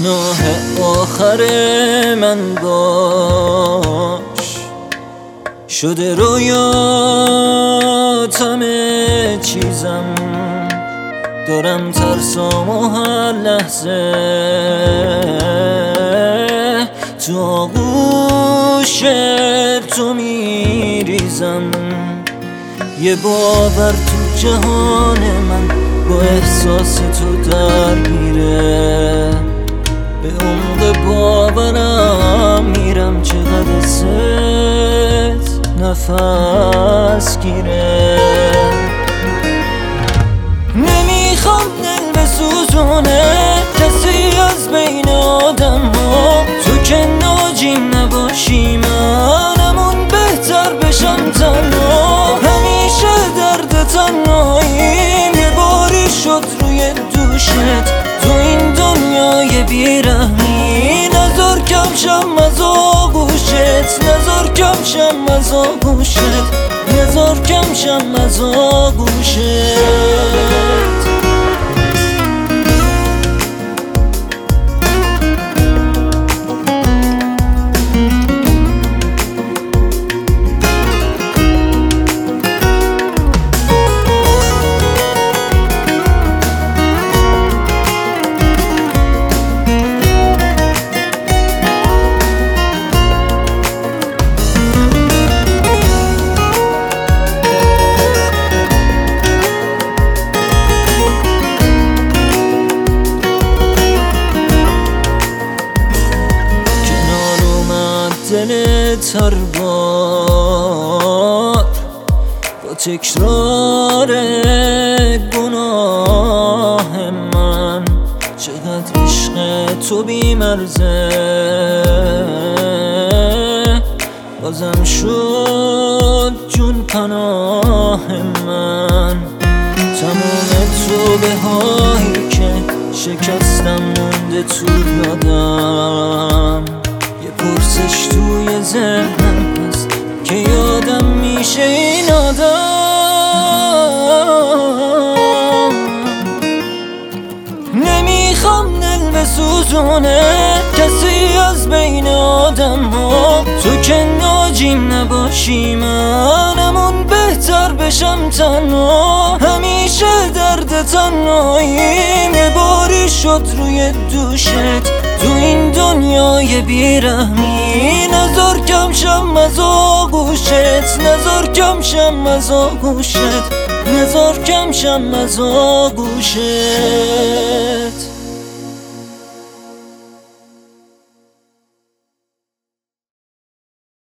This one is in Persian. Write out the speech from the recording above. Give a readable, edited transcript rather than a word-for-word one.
گناه آخر من باش، شده رویات همه چیزم، دارم ترسام و هر لحظه تو آغوش تو میریزم. یه باور تو جهان من با احساس تو درگیره، به عمق باورم میرم چقدر ست نفس گیره. نمیخوام دل بسوزونه کسی از بین آدم ها، تو که ناجیم نباشی منمون بهتر بشم تنها. همیشه درد تنهاییم یه باری شد روی دوشت، تو این دنیای بیرحمی نذار کم شم از آغوشت، نذار کم شم از آغوشت، نذار کم شم از آغوشت. دلت هر بار با تکرار گناه من، چقدر عشق تو بی‌مرزه بازم شد جون پناه من. تمام توبه هایی که شکستم مونده تو یادم، پرسش توی ذهنم هست که یادم میشه این آدم. نمیخوام دل بسوزونه کسی از بین آدم ها، تو که ناجیم نباشی منمون بهتر بشم تنها. همیشه درد تنهاییم یه باری شد روی دوشت، تو این دنیای بیرحمی نذار کم شم از آغوشت، نذار کم شم از آغوشت، نذار کم شم از آغوشت.